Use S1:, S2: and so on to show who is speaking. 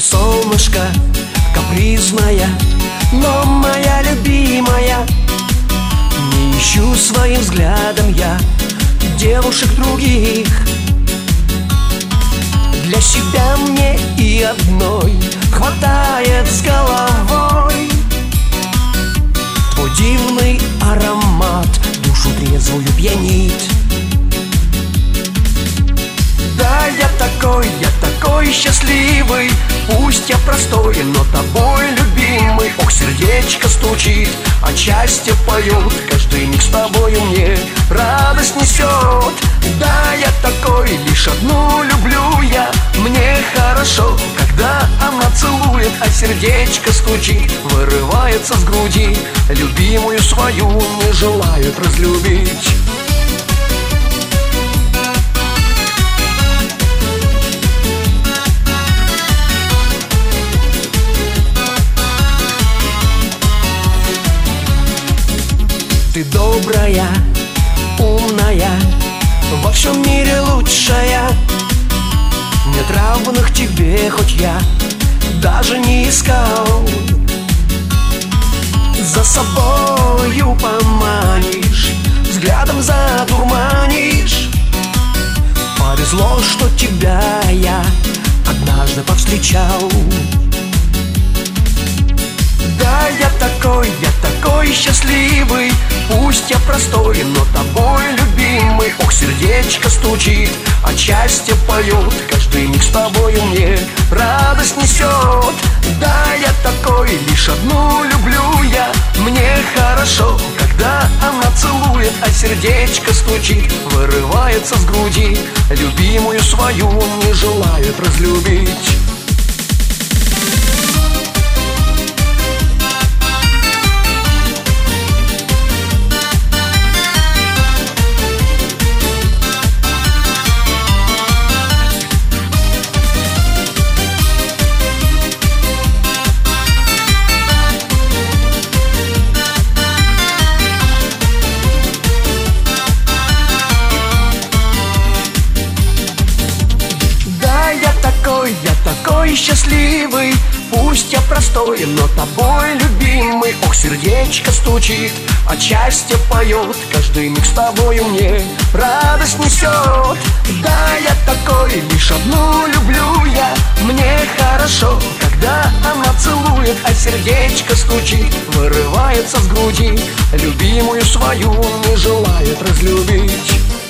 S1: солнышко капризная, но моя любимая. Не ищу своим взглядом я девушек других. Для себя мне и одной хватает с головой. Твой дивный аромат душу трезвую пьянит. Да, я такой счастливый. Пусть я простой, но тобой любимый. Ох, сердечко стучит, от счастья поет. Каждый миг с тобою мне радость несет. Да, я такой, лишь одну люблю я. Мне хорошо, когда она целует, а сердечко стучит, вырывается с груди. Любимую свою не желает разлюбить. Ты добрая, умная, во всем мире лучшая. Нет равных тебе, хоть я даже не искал. За собою поманишь, взглядом задурманишь. Повезло, что тебя я однажды повстречал. Да, я такой счастливый. Пусть я простой, но тобой любимый. Ох, сердечко стучит, от счастья поет. Каждый миг с тобою мне радость несет. Да, я такой, лишь одну люблю я. Мне хорошо, когда она целует, а сердечко стучит, вырывается с груди. Любимую свою не желает разлюбить. Я такой счастливый. Пусть я простой, но тобой любимый. Ох, сердечко стучит, от счастья поет. Каждый миг с тобою мне радость несет. Да, я такой, лишь одну люблю я. Мне хорошо, когда она целует, а сердечко стучит, вырывается с груди. Любимую свою не желает разлюбить.